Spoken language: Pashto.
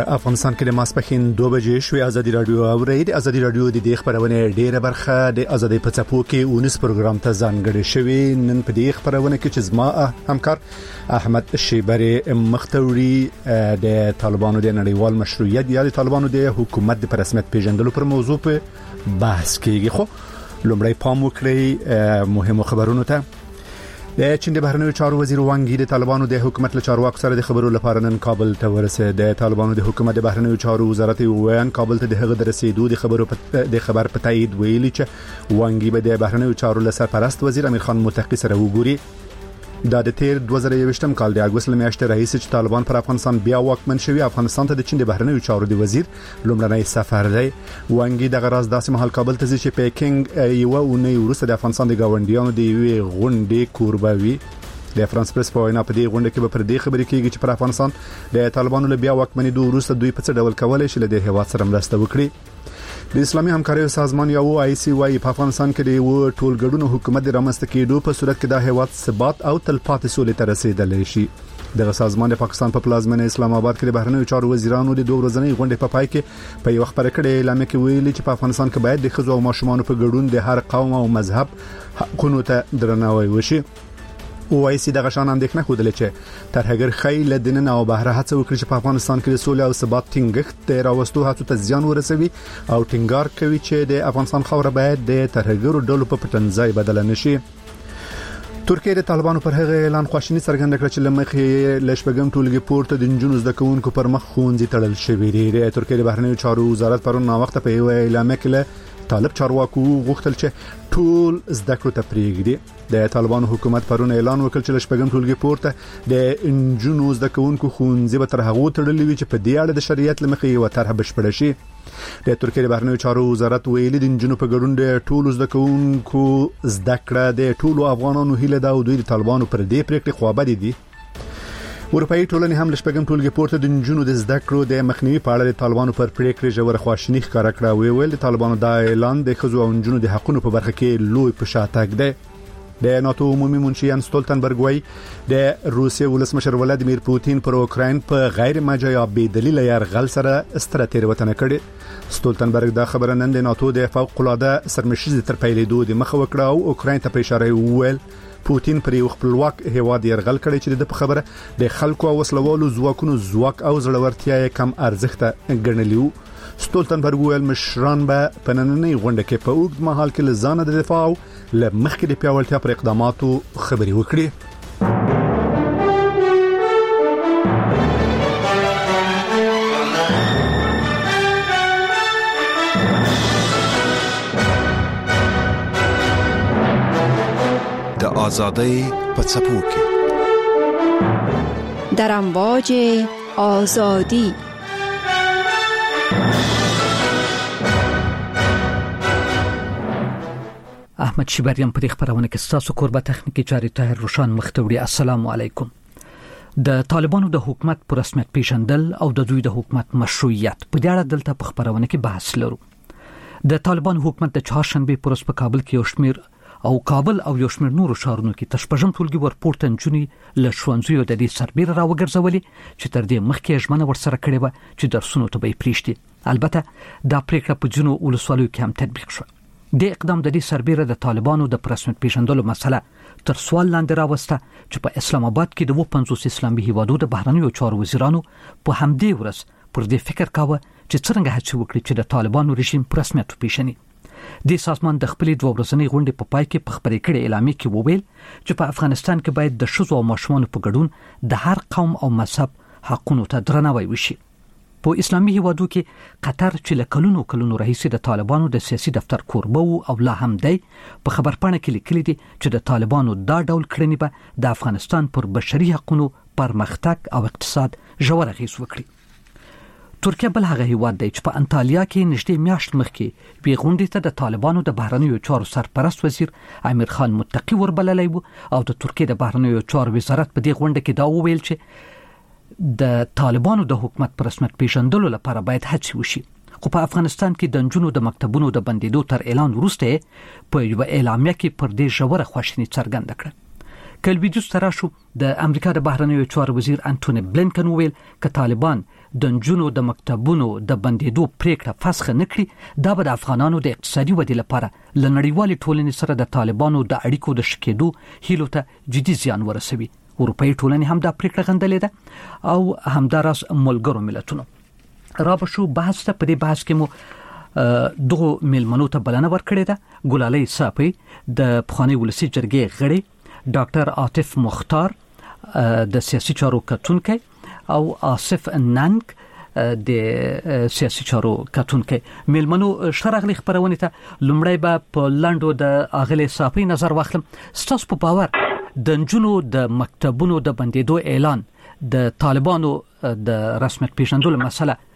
افغانستان کې د ماسپښین 2 بجې شوې ازادي رادیو اوري د ازادي رادیو د خبرونه ډیره برخه د ازادي په چپو کې 19 پروګرام ته ځانګړی شوی. نن په دې خبرونه کې چې زما همکار احمد شیبری مختوري د طالبانو د نړیوال مشروعیت یا د طالبانو د حکومت د رسمیت پیژندلو پر موضوع په بحث کېږي. خو لومړی پام وکړئ مهمو خبرونو ته. د چین د بهرنیو چارو وزیر وانګ یی د طالبانو د حکومت له چارواکو سره د خبرو لپاره نن کابل ته ورسېد. د طالبانو د حکومت د بهرنیو چارو وزارت ویان کابل ته د هغه د رسیدو د خبر په تایید ویلي چې وانګ یی به د بهرنیو چارو له سرپرست وزیر امیر خان متقی سره وګوري. دا د تیر 2021م کال د اگست میاشتې راهیسې چې طالبان پر افغانستان بیا واکمن شوی. افغانستان ته د چین د بهرنیو چارو د وزیر لومړنی سفر دی. وانګ یی د غراز داسې مهال کابل ته ځي چې پیکینګ یو اونۍ وروسته د افغانستان د گاونډیانو د یوې غونډې کوربوي. د فرانس پریس په وینا په دې غونډه کې به پر دې خبرې کېږي چې پر افغانستان د طالبانو له بیا واکمنېدو وروسته دوی په څه ډول کولای شي له دې هیواد سره مرسته وکړي. د اسلامي همکارۍ سازمان یا OIC وايي په افغانستان کې د ټولګړونو حکومت د رامنځته کېدو په صورت کې د هیواد ثبات او تلپاتې سولې ته رسیدلی شي. د سازمان د پاکستان په پلازمینه اسلام آباد کې د بهرنیو چارو وزیرانو د 2 ورځنۍ غونډې په پای کې په یو خبره کړې اعلان کې ویلي چې په افغانستان کې باید د ښځو او ماشومانو په ګډون د هر قوم او مذهب حقونو ته درناوی وشي. OIC دغه شان اندېښنه خوده چې ترهګر خیل دینن او بهره هڅه وکړي چې په افغانستان کې د سولې او ثبات ټینګښت د راوستو هڅو ته زیان ورسوي او ټینګار کوي چې د افغانستان خاوره باید د ترهګرو ډلو په پټنځای بدل نشي. ترکیه د طالبانو پر هغه اعلان خواشینی څرګنده کړه چې لمخې لشبګم ټولګي پورته د جنونو زده کوونکو پر مخ خونځي تړل شوی دی. د ترکیه د بهرنیو چارو وزارت پرون نا وخت په یو اعلان کې طالب چارواکو غوښتل چې ټول زده کړو ته پریږدي. د طالبانو حکومت پرون اعلان وکړ چې لشبګم ټولګي پورته د جنونو زده کوونکو خونځي به تر هغه تړلې وي چې په دې اړه د شریعت لمخې یو طرح بشپړ شي. د ترکیه د بهرنیو چارو وزارت ویلي د جنونو په ګډون د ټولو زده کوونکو زده کړه د ټولو افغانانو هیله ده او دوی د طالبانو پر دې پریکړې خوابدي دي. اروپאי ټولنې هم لشبګم ټولګي پورته د جنونو د زده کړو د مخنیوي په اړه د طالبانو پر پریکړې ژوره خواشیني ښکاره کړه. ویل د طالبانو دا اعلان د ښځو او جنونو د حقوقو په برخه کې لوی پشاتګ دی. د ناتو عمومي منشي یان ستولتنبرګ وايي د روسیې ولسمشر ولادیمیر پوتین پر اوکراین په غیر مجاز بې دلیل یرغل سره ستراتیژي وطن کړي. ستولتنبرګ دا خبره نن د ناتو د فوق العاده سرمشيز تر پیلېدو د مخه وکړه او اوکراین ته په اشاره وویل پوتین پر یو خپلواک هیواد یرغل کړي چې د خبره د خلکو او وسلوالو ځواکونو ځواک او زړورتیا کم ارزښت ګڼلیو. ستولتنبرګ ویل مشران به په نننۍ غونډه کې په اوږد مهال کې لزانه د دفاع له مخکې د پیاوړتیا پر اقداماتو خبري وکړي. د آزادۍ په څپو کې در امواج آزادی احمد شیبریان په خبرونه کې ستاسو کوربه تخنیکی چاري طاهر روشان مختوري. السلام علیکم. د طالبانو د حکومت پر رسمیت پیژندل او د دوی د حکومت مشروعیت په اړه دلته په خبرونه کې بحث لرو. د طالبان حکومت د چهارشنبه پروس په کابل کې یو شمیر او کابل او یو شمیر نورو ښارونو کې تشپژم ټولګي ورپورته نجونې له ښوونځیو د دې سربېره راوګرځولې چې تر دې مخکې ژمنه ورسره کړې و چې درسونو ته به پریږدي. البته دا پریکړه په جنو ولسوالیو کې هم تطبیق شوه. د اقدام د دې سربېره د طالبانو د رسمیت پیژندلو مسله تر سوال لاندې راوسته چې په اسلام آباد کې د 50 اسلامي هیوادو د بهرنیو چارو وزیرانو په همدې ورځ پر دې فکر کاوه چې څنګه هڅه وکړي چې د طالبانو رژیم رسمیت وپیژني. د سازمان د خپلې 2 ورځنۍ غونډې په پای کې په خبرې کړې اعلان کې وویل چې په افغانستان کې باید د ښځو او ماشومانو په ګډون د هر قوم او مذهب حقونو ته درناوی وشي. په اسلامي هیوادو کې قطر چې له کلونو راهیسې د طالبانو د سیاسي دفتر کوربه او لا هم دی په خبرپاڼه کې لیکلي دي چې د طالبانو دا ډول کړنې به د افغانستان پر بشري حقوقو پرمختګ او اقتصاد ژور اغېز وکړي. ترکیه بل هغه هیواد دی چې په انټالیا کې نږدې میاشت مخکې وی غونډې ته د طالبانو د بهرنیو چارو سرپرست وزیر امیر خان متقی وربللی و او د ترکیه د بهرنیو چارو وزارت په دې غونډه کې دا وویل چې د طالبانو د حکومت پر رسمیت پیژندلو لپاره باید هڅې وشي. خو په افغانستان کې د نجونو د مکتبونو د بندیدو تر اعلان وروسته په یو اعلامیه کې پر دې ژوره خواشیني څرګنده کړه. کلویدوس تراشو د امریکا د بهرنیو چارو وزیر انټونی بلینکن ویل ک طالبان د جنونو د مکتبونو د بندیدو پریکړه فسخ نکړي دا به د افغانانو د اقتصادي ودې لپاره لنړیوال ټولنې سره د طالبانو د اړیکو د شکېدو هیلو ته جدي زیان ورسوي. اروپאי ټولنې هم دا پریکړه غندلې ده او همداراز ملګرو ملتونو را بشو بحث ته. په دې بحث کې مو دغه ملمنو ته بلنه ورکړې ده. ګلالۍ صافی د پخوانی ولسی جرګې غړي، ډاکټر عاطف مختار د سیاسي چارو کتونکي او آصف ننګ د سیاسي چارو کتونکي. ملمنو شرغلي خبرونه ته لومړی به په لاندو د اغلی صافی نظر واخلم. ستاسو په باور د جنونو د مکتبونو د بندیدو اعلان د طالبانو د رسمیت پیژندلو مسله